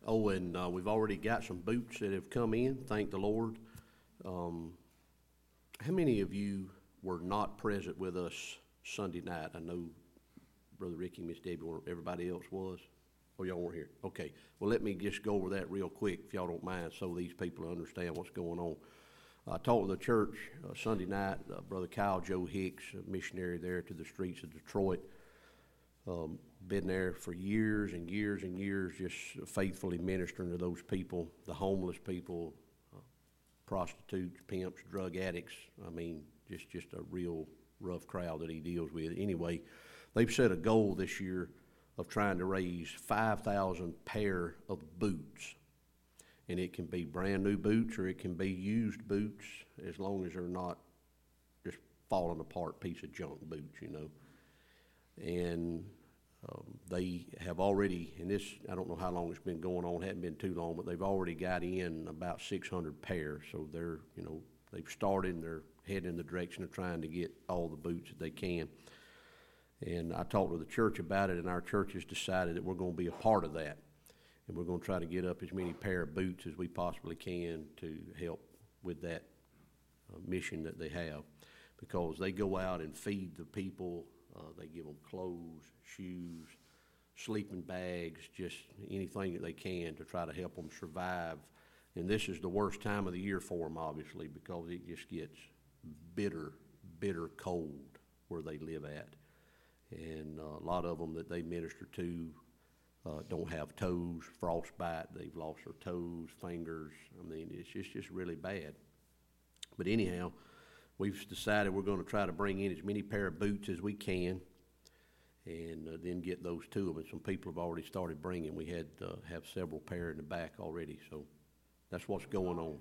Oh, and we've already got some boots that have come in, thank the Lord. How many of you were not present with us Sunday night? I know Brother Ricky, Miss Debbie, everybody else was. Oh, y'all weren't here. Okay. Well, let me just go over that real quick, if y'all don't mind, so these people understand what's going on. I talked to the church Sunday night. Brother Kyle Joe Hicks, a missionary there to the streets of Detroit, been there for years and years and years, just faithfully ministering to those people, the homeless people, prostitutes, pimps, drug addicts. I mean, just a real rough crowd that he deals with. Anyway, they've set a goal this year of trying to raise 5,000 pair of boots. And it can be brand new boots or it can be used boots, as long as they're not just falling apart piece of junk boots, you know. And they have already, and this, I don't know how long it's been going on, hadn't been too long, but they've already got in about 600 pairs. So they're, you know, they've started and they're heading in the direction of trying to get all the boots that they can. And I talked to the church about it, and our church has decided that we're going to be a part of that. And we're going to try to get up as many pair of boots as we possibly can to help with that mission that they have. Because they go out and feed the people, they give them clothes, shoes, sleeping bags, just anything that they can to try to help them survive. And this is the worst time of the year for them, obviously, because it just gets bitter, bitter cold where they live at. And a lot of them that they minister to don't have toes, frostbite, they've lost their toes, fingers. I mean, it's just really bad. But anyhow, we've decided we're going to try to bring in as many pair of boots as we can and then get those to them. And some people have already started bringing. We had have several pair in the back already, so that's what's going on.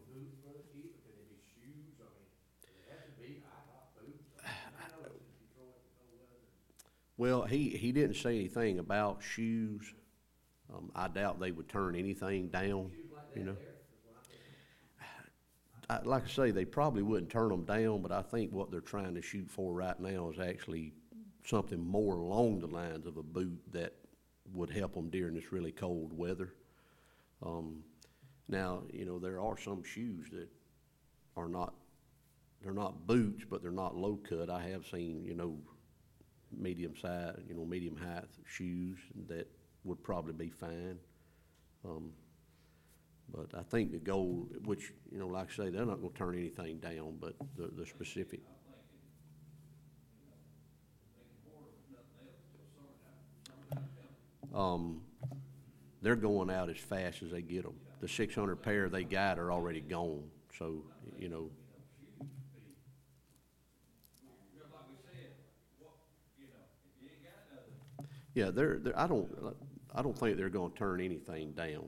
Well, he didn't say anything about shoes. I doubt they would turn anything down, you know. Like I say, they probably wouldn't turn them down, but I think what they're trying to shoot for right now is actually something more along the lines of a boot that would help them during this really cold weather. Now, you know, there are some shoes that are not, they're not boots, but they're not low cut. I have seen, you know, medium size, you know, medium height shoes that would probably be fine. But I think the goal, which, you know, like I say, they're not going to turn anything down, but the specific. They're going out as fast as they get them. The 600 pair they got are already gone. So, you know. Yeah, I don't think they're going to turn anything down.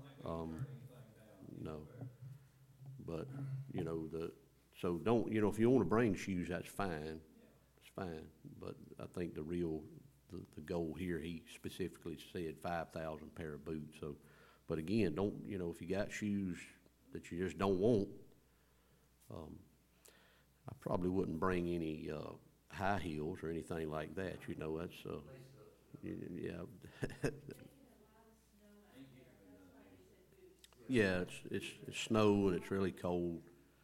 No, but you know so don't, you know, if you want to bring shoes, that's fine. It's fine. But I think the goal here, he specifically said 5,000 pair of boots. So, but again, don't, you know, if you got shoes that you just don't want, I probably wouldn't bring any high heels or anything like that. You know, that's yeah. Yeah, it's snow and it's really cold.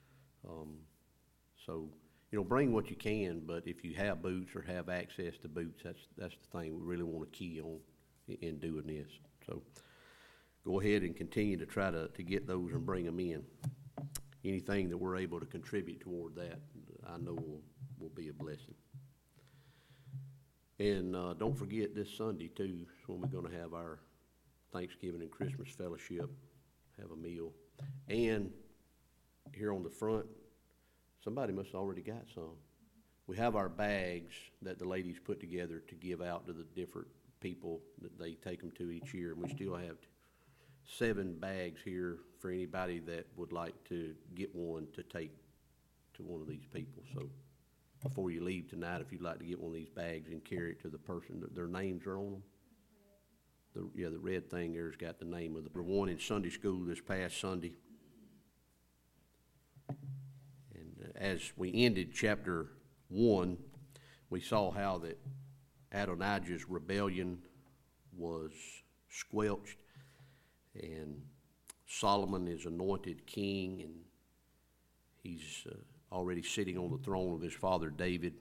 So, you know, bring what you can, but if you have boots or have access to boots, that's the thing we really want to key on in doing this. So go ahead and continue to try to get those and bring them in. Anything that we're able to contribute toward that, I know will be a blessing. And don't forget this Sunday, too, is when we're going to have our Thanksgiving and Christmas fellowship, have a meal. And here on the front, somebody must have already got some. We have our bags that the ladies put together to give out to the different people that they take them to each year. And we still have 7 bags here for anybody that would like to get one to take to one of these people. So before you leave tonight, if you'd like to get one of these bags and carry it to the person, their names are on them. The red thing there's got the name of the one in Sunday school this past Sunday. And as we ended chapter 1, we saw how that Adonijah's rebellion was squelched, and Solomon is anointed king, and he's already sitting on the throne of his father David.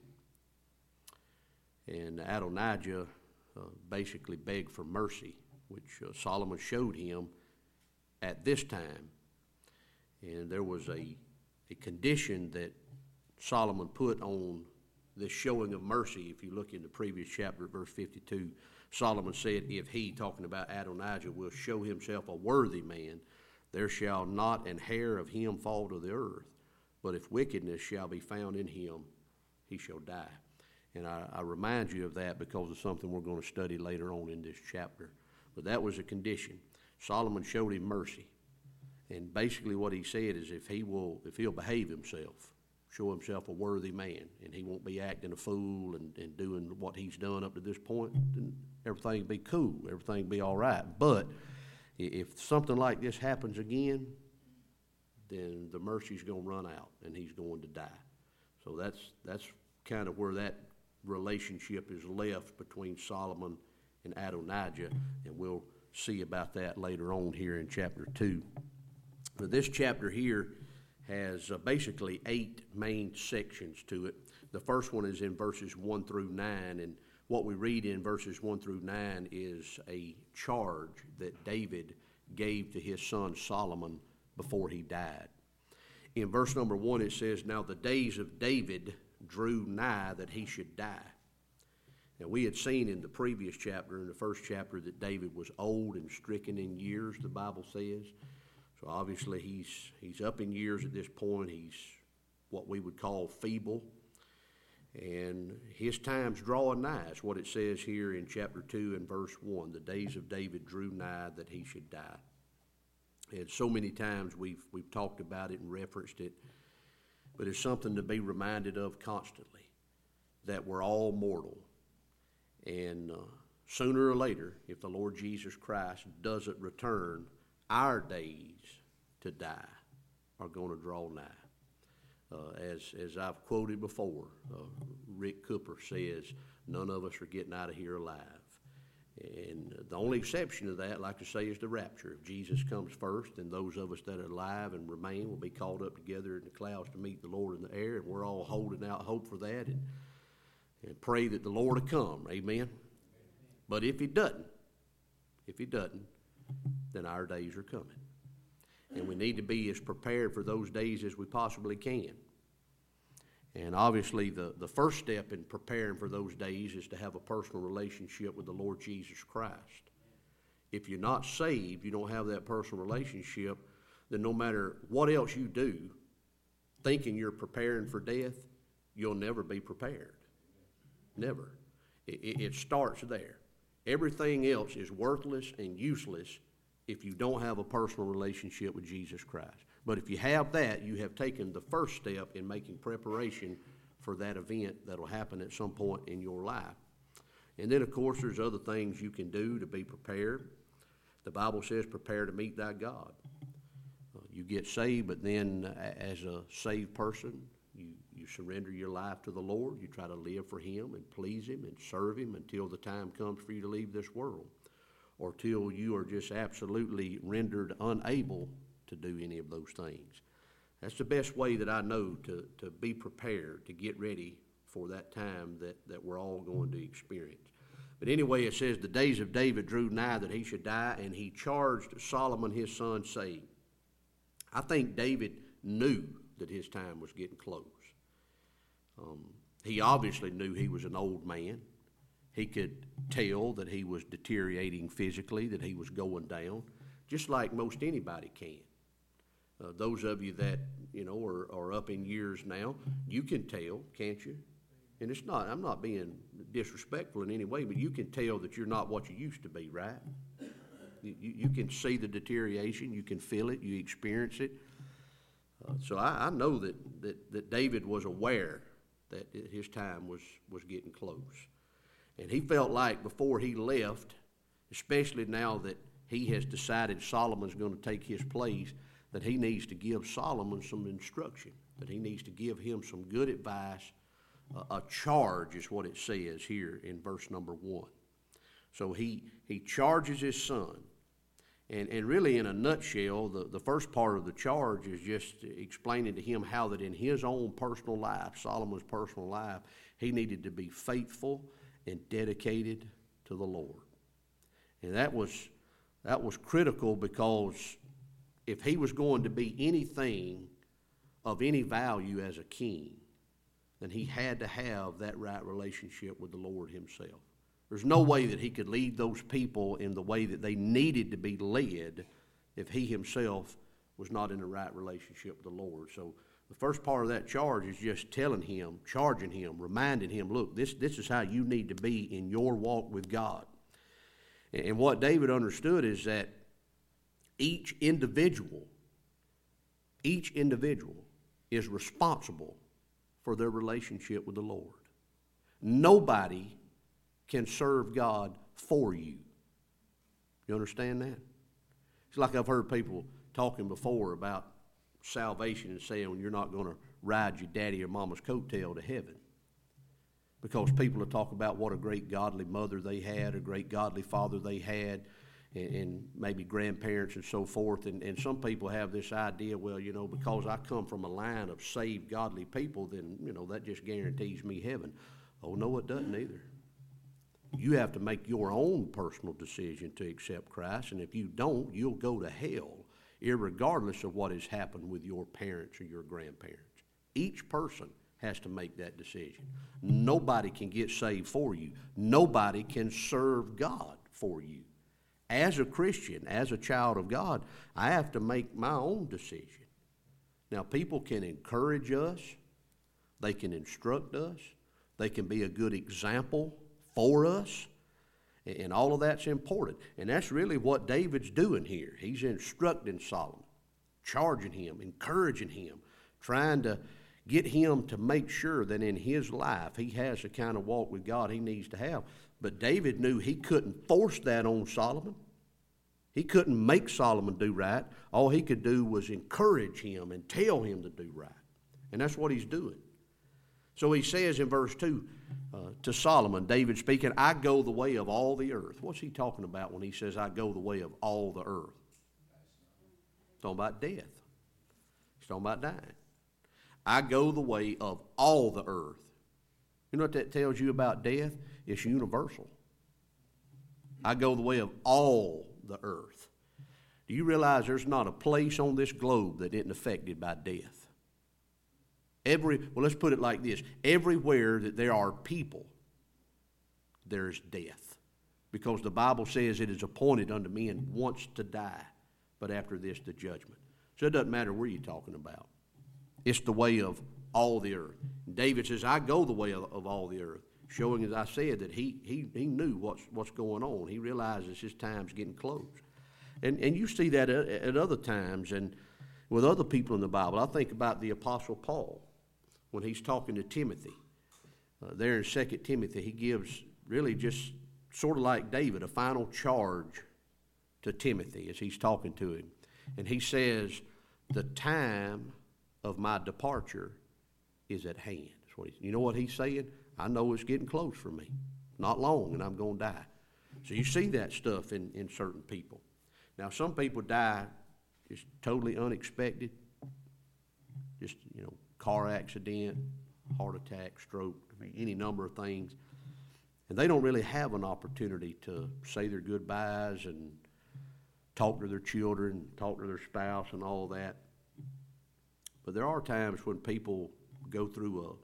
And Adonijah basically begged for mercy, which Solomon showed him at this time. And there was a condition that Solomon put on this showing of mercy. If you look in the previous chapter, verse 52, Solomon said, if he, talking about Adonijah, will show himself a worthy man, there shall not an hair of him fall to the earth. But if wickedness shall be found in him, he shall die. And I remind you of that because of something we're going to study later on in this chapter. But that was a condition. Solomon showed him mercy. And basically what he said is if he'll behave himself, show himself a worthy man, and he won't be acting a fool and doing what he's done up to this point, then everything will be cool, everything will be all right. But if something like this happens again, then the mercy's going to run out, and he's going to die. So that's kind of where that relationship is left between Solomon and Adonijah, and we'll see about that later on here in chapter 2. Now, this chapter here has basically 8 main sections to it. The first one is in verses 1 through 9, and what we read in verses 1 through 9 is a charge that David gave to his son Solomon before he died. In verse number 1 it says, now the days of David drew nigh that he should die. Now we had seen in the previous chapter, in the first chapter, that David was old and stricken in years, the Bible says. So obviously he's up in years at this point. He's what we would call feeble. And his time's drawing nigh. It's what it says here in chapter 2 and verse 1. The days of David drew nigh that he should die. And so many times we've talked about it and referenced it. But it's something to be reminded of constantly, that we're all mortal. And sooner or later, if the Lord Jesus Christ doesn't return, our days to die are going to draw nigh. As I've quoted before, Rick Cooper says, none of us are getting out of here alive. And the only exception to that, like I say, is the rapture. If Jesus comes first, then those of us that are alive and remain will be called up together in the clouds to meet the Lord in the air, and we're all holding out hope for that and pray that the Lord will come. Amen? But if he doesn't, then our days are coming. And we need to be as prepared for those days as we possibly can. And obviously the first step in preparing for those days is to have a personal relationship with the Lord Jesus Christ. If you're not saved, you don't have that personal relationship, then no matter what else you do, thinking you're preparing for death, you'll never be prepared. Never. It starts there. Everything else is worthless and useless if you don't have a personal relationship with Jesus Christ. But if you have that, you have taken the first step in making preparation for that event that will happen at some point in your life. And then, of course, there's other things you can do to be prepared. The Bible says, prepare to meet thy God. You get saved, but then as a saved person, you surrender your life to the Lord. You try to live for him and please him and serve him until the time comes for you to leave this world, or till you are just absolutely rendered unable to do any of those things. That's the best way that I know to be prepared, to get ready for that time that we're all going to experience. But anyway, it says, the days of David drew nigh that he should die, and he charged Solomon his son, saying, I think David knew that his time was getting close. He obviously knew he was an old man. He could tell that he was deteriorating physically, that he was going down, just like most anybody can. Those of you that, are up in years now, you can tell, can't you? And I'm not being disrespectful in any way, but you can tell that you're not what you used to be, right? You can see the deterioration, you can feel it, you experience it. So I know that David was aware that his time was getting close. And he felt like before he left, especially now that he has decided Solomon's going to take his place, that he needs to give Solomon some instruction, that he needs to give him some good advice. A charge is what it says here in verse number 1. So he charges his son, And really, in a nutshell, the first part of the charge is just explaining to him how that in his own personal life, Solomon's personal life, he needed to be faithful and dedicated to the Lord. And that was critical, because if he was going to be anything of any value as a king, then he had to have that right relationship with the Lord himself. There's no way that he could lead those people in the way that they needed to be led if he himself was not in the right relationship with the Lord. So the first part of that charge is just telling him, charging him, reminding him, look, this is how you need to be in your walk with God. And what David understood is that each individual is responsible for their relationship with the Lord. Nobody can serve God for you. You understand that? It's like I've heard people talking before about salvation and saying, well, you're not going to ride your daddy or mama's coattail to heaven. Because people will talk about what a great godly mother they had, a great godly father they had, and maybe grandparents and so forth. And some people have this idea, well, because I come from a line of saved godly people, then, that just guarantees me heaven. Oh, no, it doesn't either. You have to make your own personal decision to accept Christ, and if you don't, you'll go to hell, irregardless of what has happened with your parents or your grandparents. Each person has to make that decision. Nobody can get saved for you. Nobody can serve God for you. As a Christian, as a child of God, I have to make my own decision. Now, people can encourage us. They can instruct us. They can be a good example for us, and all of that's important. And that's really what David's doing here. He's instructing Solomon, charging him, encouraging him, trying to get him to make sure that in his life he has the kind of walk with God he needs to have. But David knew he couldn't force that on Solomon. He couldn't make Solomon do right. All he could do was encourage him and tell him to do right. And that's what he's doing. So he says in verse 2 to Solomon, David speaking, I go the way of all the earth. What's he talking about when he says, I go the way of all the earth? He's talking about death. He's talking about dying. I go the way of all the earth. You know what that tells you about death? It's universal. I go the way of all the earth. Do you realize there's not a place on this globe that isn't affected by death? Let's put it like this. Everywhere that there are people, there's death. Because the Bible says it is appointed unto men once to die, but after this the judgment. So it doesn't matter where you're talking about. It's the way of all the earth. David says, I go the way of all the earth, showing, as I said, that he knew what's going on. He realizes his time's getting close. And you see that at other times and with other people in the Bible. I think about the Apostle Paul when he's talking to Timothy. There in 2 Timothy, he gives really just sort of like David, a final charge to Timothy as he's talking to him. And he says, the time of my departure is at hand. You know what he's saying? I know it's getting close for me. Not long, and I'm going to die. So you see that stuff in certain people. Now, some people die just totally unexpected. Just, car accident, heart attack, stroke, any number of things. And they don't really have an opportunity to say their goodbyes and talk to their children, talk to their spouse and all that. But there are times when people go through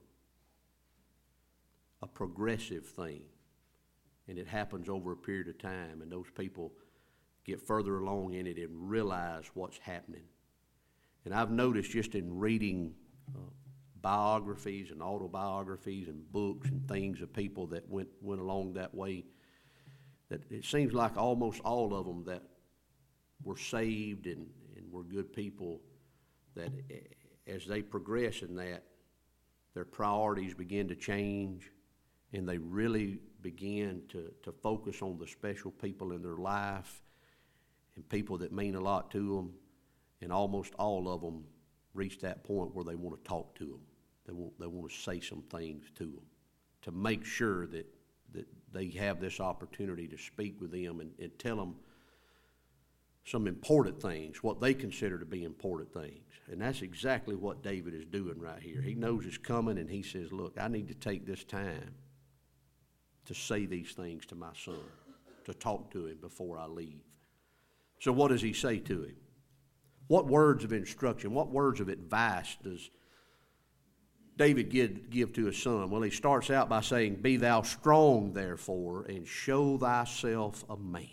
a progressive thing, and it happens over a period of time, and those people get further along in it and realize what's happening. And I've noticed just in reading biographies and autobiographies and books and things of people that went along that way, that it seems like almost all of them that were saved and were good people, that as they progress in that, their priorities begin to change, and they really begin to focus on the special people in their life and people that mean a lot to them. And almost all of them reach that point where they want to talk to them. They want to say some things to them to make sure that they have this opportunity to speak with them and tell them some important things, what they consider to be important things. And that's exactly what David is doing right here. He knows it's coming, and he says, look, I need to take this time to say these things to my son, to talk to him before I leave. So what does he say to him? What words of instruction, what words of advice does David give to his son? Well, he starts out by saying, be thou strong, therefore, and show thyself a man.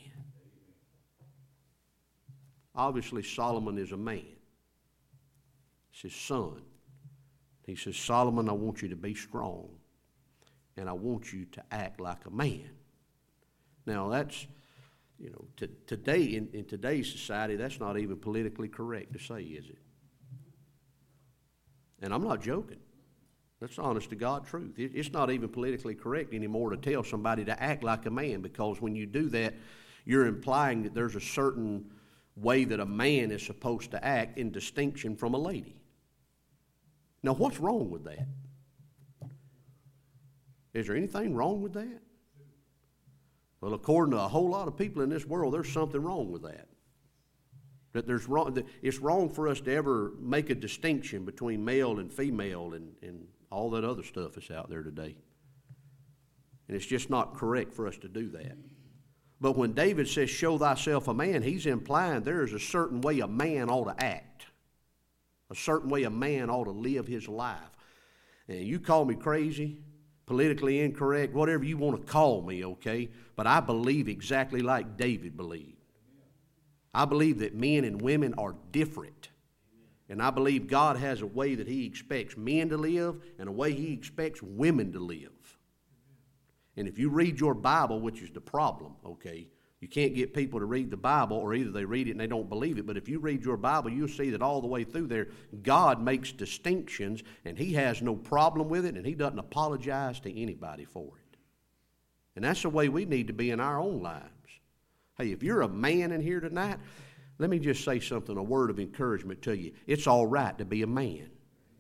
Obviously, Solomon is a man. It's his son. He says, Solomon, I want you to be strong, and I want you to act like a man. Now, that's, today, in today's society, that's not even politically correct to say, is it? And I'm not joking. That's honest to God truth. It's not even politically correct anymore to tell somebody to act like a man, because when you do that, you're implying that there's a certain way that a man is supposed to act in distinction from a lady. Now, what's wrong with that? Is there anything wrong with that? Well, according to a whole lot of people in this world, there's something wrong with that. That it's wrong for us to ever make a distinction between male and female and all that other stuff that's out there today. And it's just not correct for us to do that. But when David says, show thyself a man, he's implying there is a certain way a man ought to act, a certain way a man ought to live his life. And you call me crazy, politically incorrect, whatever you want to call me, okay? But I believe exactly like David believed. I believe that men and women are different. And I believe God has a way that he expects men to live and a way he expects women to live. And if you read your Bible, which is the problem, okay, you can't get people to read the Bible, or either they read it and they don't believe it. But if you read your Bible, you'll see that all the way through there, God makes distinctions, and he has no problem with it, and he doesn't apologize to anybody for it. And that's the way we need to be in our own lives. Hey, if you're a man in here tonight, let me just say something, a word of encouragement to you. It's all right to be a man.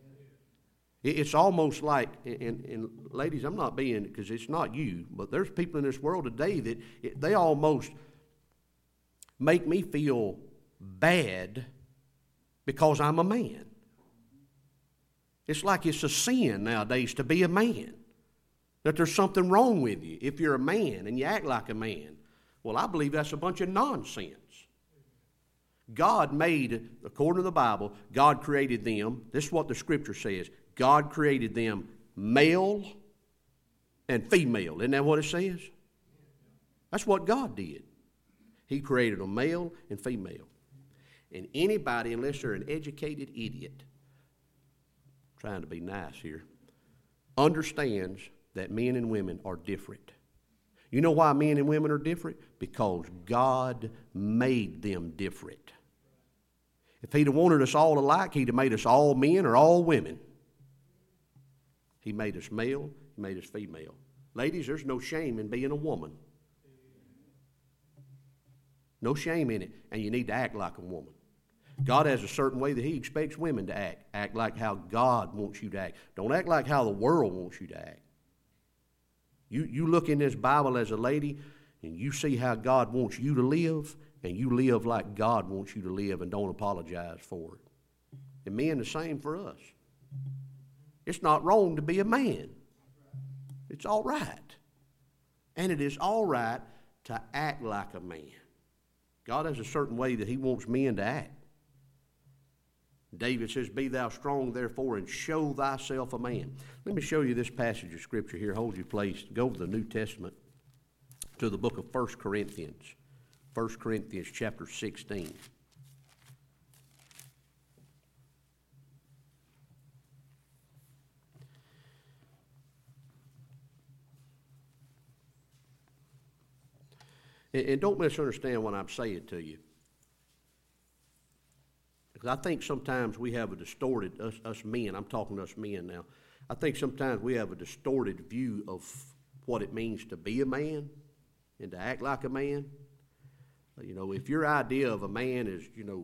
It's almost like, and ladies, I'm not being, because it's not you, but there's people in this world today that they almost make me feel bad because I'm a man. It's like it's a sin nowadays to be a man, that there's something wrong with you if you're a man and you act like a man. Well, I believe that's a bunch of nonsense. God made, according to the Bible, God created them. This is what the Scripture says. God created them male and female. Isn't that what it says? That's what God did. He created them male and female. And anybody, unless they're an educated idiot, trying to be nice here, understands that men and women are different. You know why men and women are different? Because God made them different. If he'd have wanted us all alike, he'd have made us all men or all women. He made us male, he made us female. Ladies, there's no shame in being a woman. No shame in it, and you need to act like a woman. God has a certain way that he expects women to act. Act like how God wants you to act. Don't act like how the world wants you to act. You look in this Bible as a lady, and you see how God wants you to live, and you live like God wants you to live and don't apologize for it. And men, the same for us. It's not wrong to be a man. It's all right. And it is all right to act like a man. God has a certain way that he wants men to act. David says, be thou strong, therefore, and show thyself a man. Let me show you this passage of Scripture here. Hold your place. Go to the New Testament, to the book of 1 Corinthians. 1 Corinthians chapter 16. And don't misunderstand what I'm saying to you. Because I think sometimes we have a distorted, us men, I'm talking to us men now, I think sometimes we have a distorted view of what it means to be a man and to act like a man. You know, if your idea of a man is,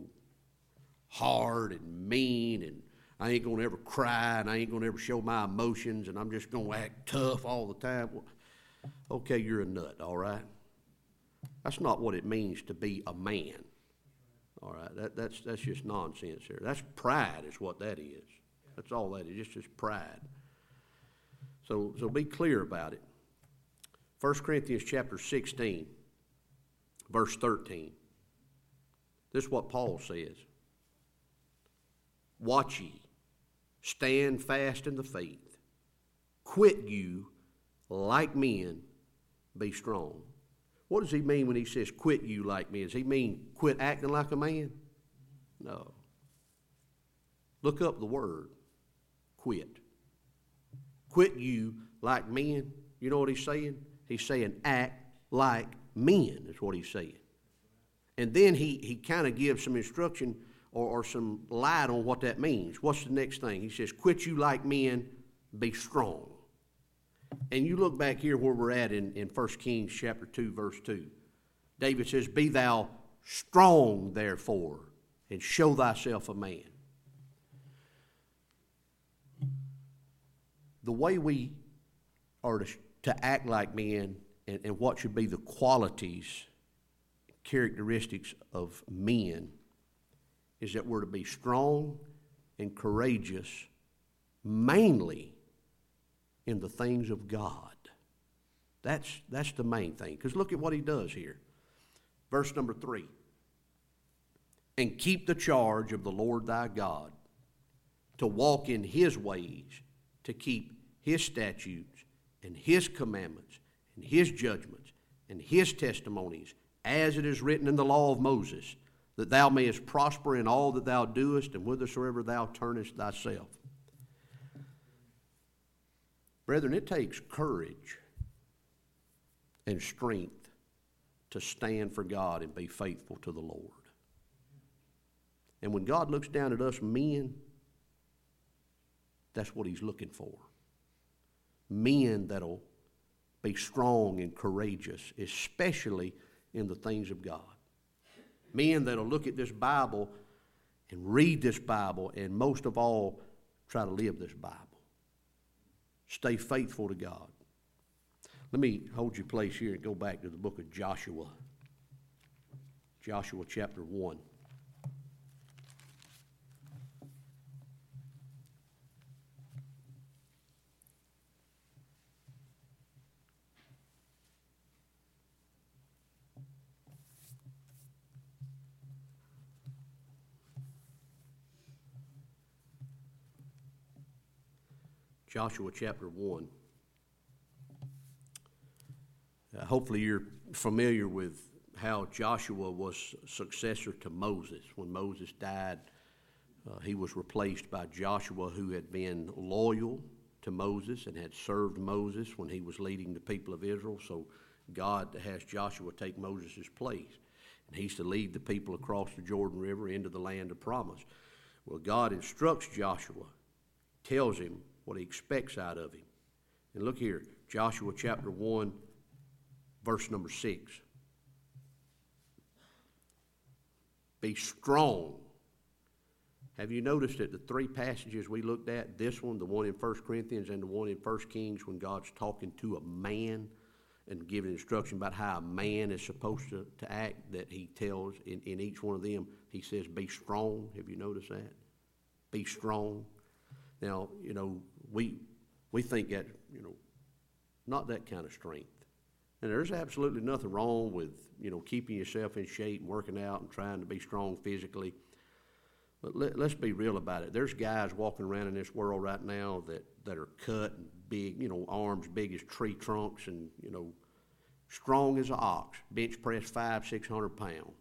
hard and mean and I ain't going to ever cry and I ain't going to ever show my emotions and I'm just going to act tough all the time, well, okay, you're a nut, all right? That's not what it means to be a man. All right, that's just nonsense there. That's pride is what that is. That's all that is, just pride. So be clear about it. 1 Corinthians chapter 16, verse 13. This is what Paul says. Watch ye, stand fast in the faith, quit you like men, be strong. What does he mean when he says quit you like men? Does he mean quit acting like a man? No. Look up the word, quit. Quit you like men. You know what he's saying? He's saying act like men is what he's saying. And then he kind of gives some instruction or some light on what that means. What's the next thing? He says, quit you like men, be strong. And you look back here where we're at in 1 Kings chapter 2, verse 2. David says, be thou strong, therefore, and show thyself a man. The way we are to act like men and what should be the qualities, characteristics of men is that we're to be strong and courageous, mainly in the things of God. That's the main thing. Because look at what he does here. Verse number 3. And keep the charge of the Lord thy God, to walk in his ways, to keep his statutes and his commandments and his judgments and his testimonies, as it is written in the law of Moses, that thou mayest prosper in all that thou doest and whithersoever thou turnest thyself. Brethren, it takes courage and strength to stand for God and be faithful to the Lord. And when God looks down at us men, that's what he's looking for. Men that'll be strong and courageous, especially in the things of God. Men that'll look at this Bible and read this Bible and most of all, try to live this Bible. Stay faithful to God. Let me hold your place here and go back to the book of Joshua. Joshua chapter 1. Joshua chapter 1. Hopefully you're familiar with how Joshua was successor to Moses. When Moses died, he was replaced by Joshua, who had been loyal to Moses and had served Moses when he was leading the people of Israel. So God has Joshua take Moses' place. And he's to lead the people across the Jordan River into the land of promise. Well, God instructs Joshua, tells him what he expects out of him. And look here, Joshua chapter 1, verse number 6. Be strong. Have you noticed that the three passages we looked at, this one, the one in 1 Corinthians and the one in 1 Kings, when God's talking to a man and giving instruction about how a man is supposed to act, that he tells in each one of them, he says, be strong. Have you noticed that? Be strong. Now, we think that, not that kind of strength. And there's absolutely nothing wrong with, keeping yourself in shape and working out and trying to be strong physically. But let's be real about it. There's guys walking around in this world right now that are cut and big, arms big as tree trunks and, strong as an ox, bench press 500-600 pounds.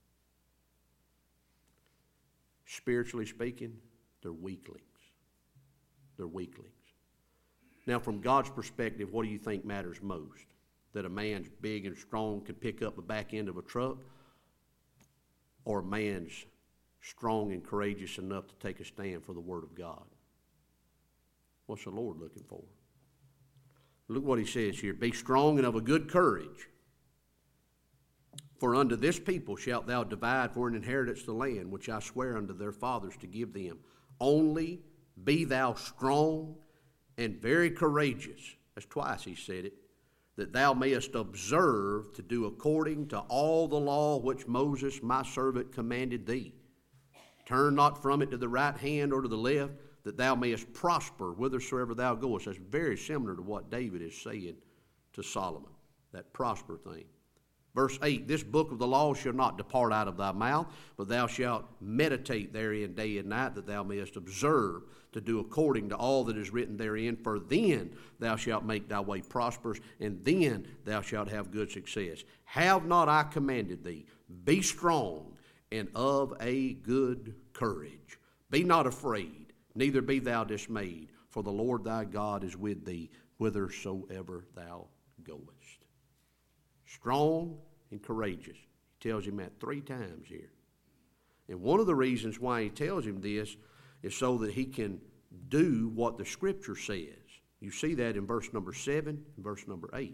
Spiritually speaking, they're weaklings. They're weaklings. Now, from God's perspective, what do you think matters most? That a man's big and strong can pick up the back end of a truck, or a man's strong and courageous enough to take a stand for the Word of God? What's the Lord looking for? Look what he says here. Be strong and of a good courage. For unto this people shalt thou divide for an inheritance the land, which I swear unto their fathers to give them. Only be thou strong and very courageous. That's twice he said it. that thou mayest observe to do according to all the law which Moses my servant commanded thee. Turn not from it to the right hand or to the left, that thou mayest prosper whithersoever thou goest. That's very similar to what David is saying to Solomon, that prosper thing. Verse 8, this book of the law shall not depart out of thy mouth, but thou shalt meditate therein day and night, that thou mayest observe to do according to all that is written therein. For then thou shalt make thy way prosperous, and then thou shalt have good success. Have not I commanded thee? Be strong and of a good courage. Be not afraid, neither be thou dismayed, for the Lord thy God is with thee whithersoever thou goest. Strong and courageous. He tells him that 3 times here. And one of the reasons why he tells him this is so that he can do what the Scripture says. You see that in verse number 7 and verse number 8.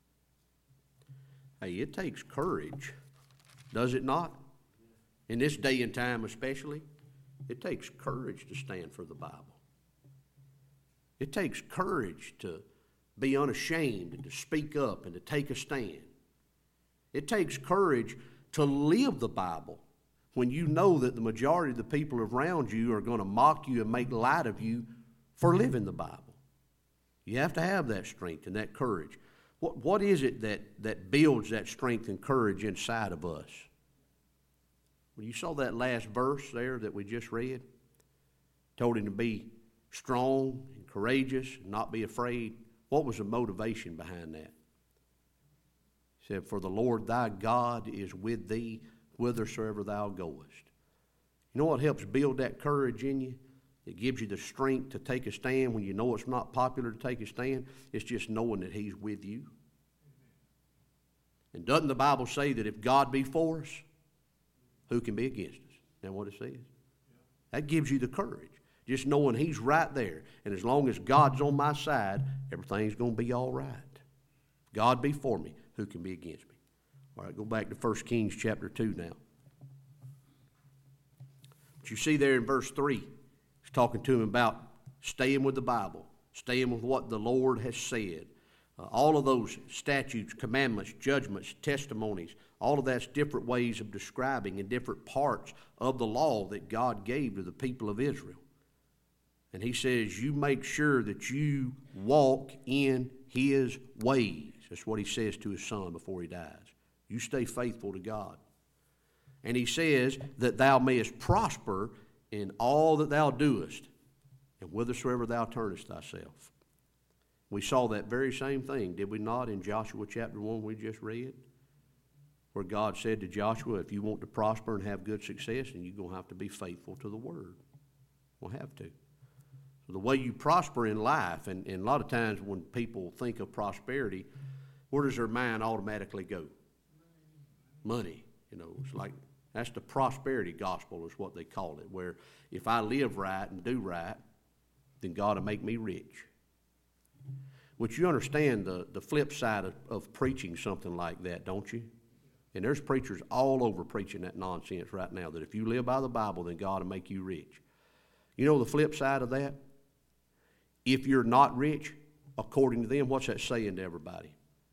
Hey, it takes courage, does it not? In this day and time especially, it takes courage to stand for the Bible. It takes courage to be unashamed and to speak up and to take a stand. It takes courage to live the Bible when you know that the majority of the people around you are going to mock you and make light of you for living the Bible. You have to have that strength and that courage. What is it that builds that strength and courage inside of us? When you saw that last verse there that we just read, told him to be strong and courageous and not be afraid. What was the motivation behind that? He said, for the Lord thy God is with thee whithersoever thou goest. You know what helps build that courage in you? It gives you the strength to take a stand when you know it's not popular to take a stand. It's just knowing that he's with you. And doesn't the Bible say that if God be for us, who can be against us? Isn't that what it says? That gives you the courage. Just knowing he's right there. And as long as God's on my side, everything's going to be all right. God be for me, who can be against me? All right, go back to 1 Kings chapter 2 now. But you see there in verse 3, he's talking to him about staying with the Bible, staying with what the Lord has said. All of those statutes, commandments, judgments, testimonies, all of that's different ways of describing and different parts of the law that God gave to the people of Israel. And he says, you make sure that you walk in his ways. That's what he says to his son before he dies. You stay faithful to God. And he says that thou mayest prosper in all that thou doest, and whithersoever thou turnest thyself. We saw that very same thing, did we not, in Joshua chapter 1 we just read? Where God said to Joshua, if you want to prosper and have good success, then you're going to have to be faithful to the Word. We'll have to. So the way you prosper in life, and a lot of times when people think of prosperity, where does their mind automatically go? Money. You know, it's like, that's the prosperity gospel is what they call it, where if I live right and do right, then God will make me rich. Which you understand the flip side of preaching something like that, don't you? And there's preachers all over preaching that nonsense right now, that if you live by the Bible, then God will make you rich. You know the flip side of that? If you're not rich, according to them, what's that saying to everybody?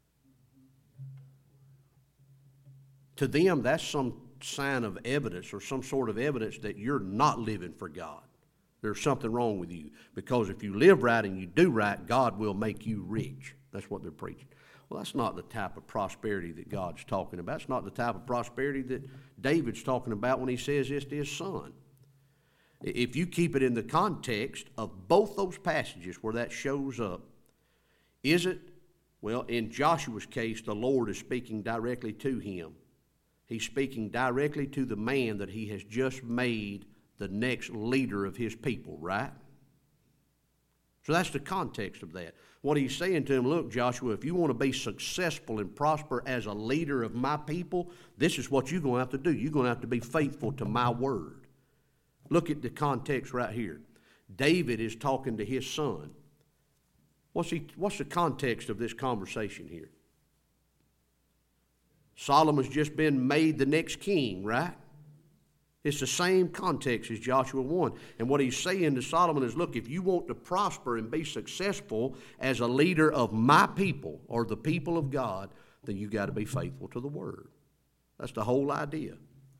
To them, that's some sign of evidence or some sort of evidence that you're not living for God. There's something wrong with you. Because if you live right and you do right, God will make you rich. That's what they're preaching. Well, that's not the type of prosperity that God's talking about. It's not the type of prosperity that David's talking about when he says this to his son. If you keep it in the context of both those passages where that shows up, is it? Well, in Joshua's case, the Lord is speaking directly to him. He's speaking directly to the man that he has just made the next leader of his people, right? So that's the context of that. What he's saying to him, look, Joshua, if you want to be successful and prosper as a leader of my people, this is what you're going to have to do. You're going to have to be faithful to my word. Look at the context right here. David is talking to his son. What's the context of this conversation here? Solomon's just been made the next king, right? It's the same context as Joshua 1. And what he's saying to Solomon is, look, if you want to prosper and be successful as a leader of my people or the people of God, then you got to be faithful to the Word. That's the whole idea.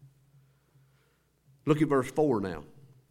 Look at verse 4 now.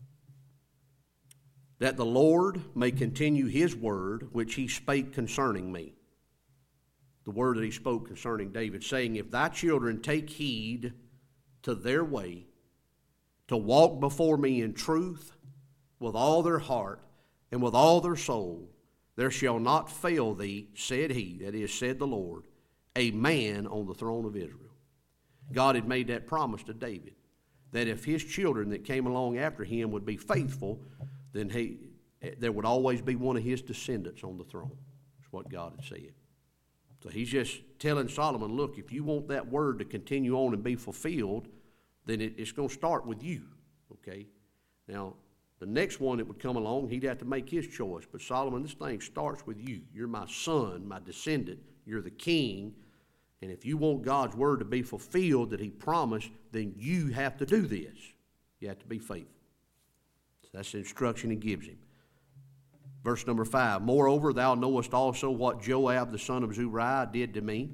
That the Lord may continue his word which he spake concerning me. The word that he spoke concerning David, saying, if thy children take heed to their way, to walk before me in truth with all their heart and with all their soul, there shall not fail thee, said he, that is, said the Lord, a man on the throne of Israel. God had made that promise to David, that if his children that came along after him would be faithful, then there would always be one of his descendants on the throne. That's what God had said. So he's just telling Solomon, look, if you want that word to continue on and be fulfilled, then it's going to start with you, okay? Now, the next one that would come along, he'd have to make his choice. But Solomon, this thing starts with you. You're my son, my descendant. You're the king. And if you want God's word to be fulfilled that he promised, then you have to do this. You have to be faithful. So that's the instruction he gives him. Verse number 5, moreover, thou knowest also what Joab the son of Zeruiah did to me,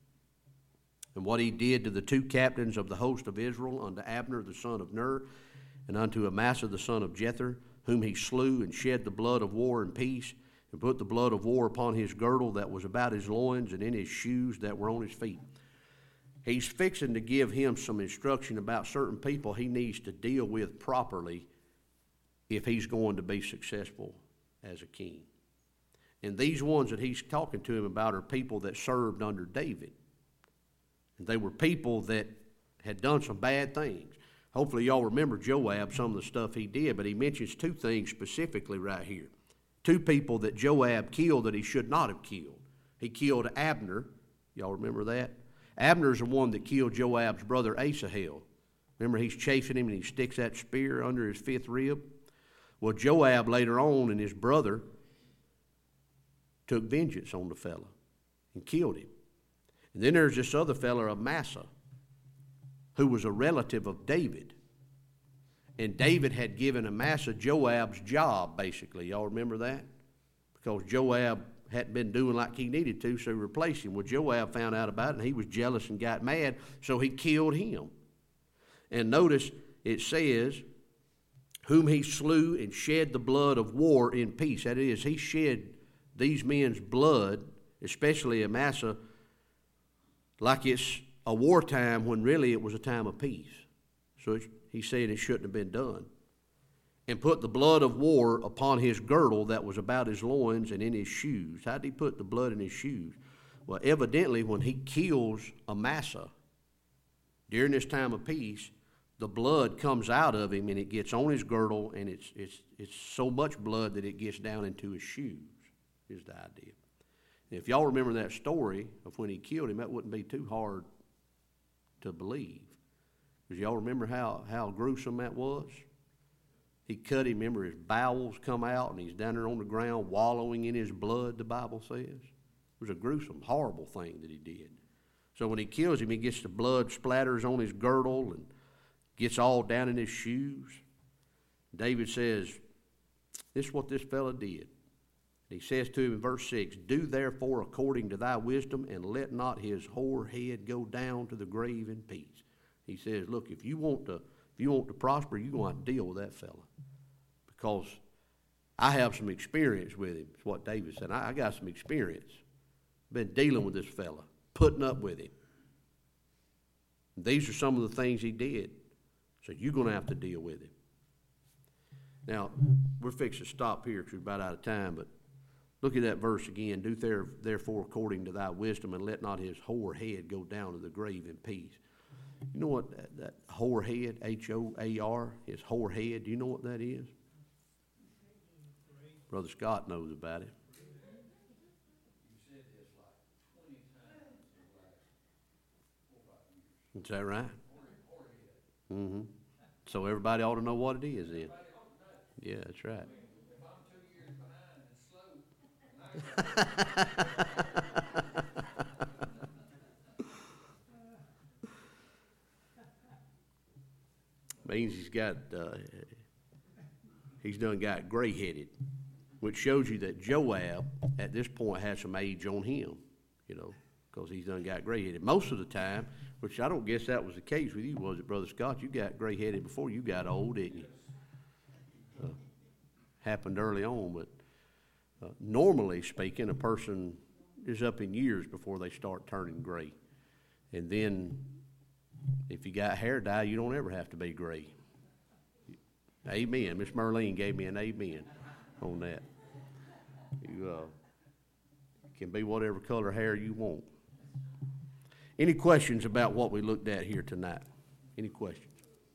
and what he did to the two captains of the host of Israel, unto Abner the son of Ner, and unto Amasa the son of Jether, whom he slew, and shed the blood of war in peace, and put the blood of war upon his girdle that was about his loins, and in his shoes that were on his feet. He's fixing to give him some instruction about certain people he needs to deal with properly if he's going to be successful as a king. And these ones that he's talking to him about are people that served under David. And they were people that had done some bad things. Hopefully y'all remember Joab, some of the stuff he did, but he mentions two things specifically right here. Two people that Joab killed that he should not have killed. He killed Abner. Y'all remember that? Abner's the one that killed Joab's brother Asahel. Remember, he's chasing him and he sticks that spear under his fifth rib? Well, Joab later on and his brother took vengeance on the fella and killed him. And then there's this other fella, Amasa, who was a relative of David. And David had given Amasa Joab's job, basically. Y'all remember that? Because Joab hadn't been doing like he needed to, so he replaced him. Well, Joab found out about it, and he was jealous and got mad, so he killed him. And notice it says, whom he slew and shed the blood of war in peace. That is, he shed these men's blood, especially Amasa, like it's a wartime when really it was a time of peace. So he said it shouldn't have been done. And put the blood of war upon his girdle that was about his loins and in his shoes. How did he put the blood in his shoes? Well, evidently when he kills Amasa during this time of peace, the blood comes out of him and it gets on his girdle, and it's so much blood that it gets down into his shoes, is the idea. And if y'all remember that story of when he killed him, that wouldn't be too hard to believe. Because y'all remember how gruesome that was? He cut him, remember his bowels come out, and he's down there on the ground wallowing in his blood, the Bible says. It was a gruesome, horrible thing that he did. So when he kills him, he gets the blood splatters on his girdle and gets all down in his shoes. David says, this is what this fella did. He says to him in verse 6, do therefore according to thy wisdom, and let not his whore head go down to the grave in peace. He says, look, if you want to prosper, you're going to have to deal with that fella. Because I have some experience with him, is what David said. I got some experience. I've been dealing with this fella, putting up with him. And these are some of the things he did. So you're going to have to deal with him. Now, we're fixing to stop here because we're about out of time, but look at that verse again. Do therefore according to thy wisdom, and let not his whore head go down to the grave in peace. You know what that whore head, H-O-A-R, is whore head? Do you know what that is? Brother Scott knows about it. Is that right? Mm-hmm. So everybody ought to know what it is then. Yeah, that's right. means he's done got gray-headed, which shows you that Joab, at this point, has some age on him, you know, because he's done got gray-headed. Most of the time, which I don't guess that was the case with you, was it, Brother Scott? You got gray-headed before you got old, didn't you? Happened early on, but normally speaking, a person is up in years before they start turning gray. And then, if you got hair dye, you don't ever have to be gray. Amen. Miss Merlene gave me an amen on that. You can be whatever color hair you want. Any questions about what we looked at here tonight? Any questions?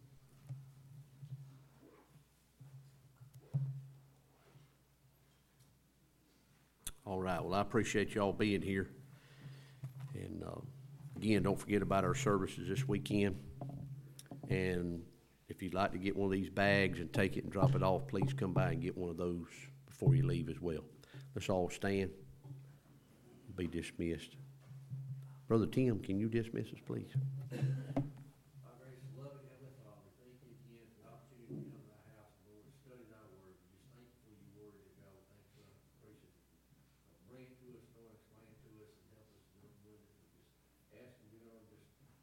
All right. Well, I appreciate y'all being here. And again, don't forget about our services this weekend. And if you'd like to get one of these bags and take it and drop it off, please come by and get one of those before you leave as well. Let's all stand. Be dismissed. Brother Tim, can you dismiss us, please?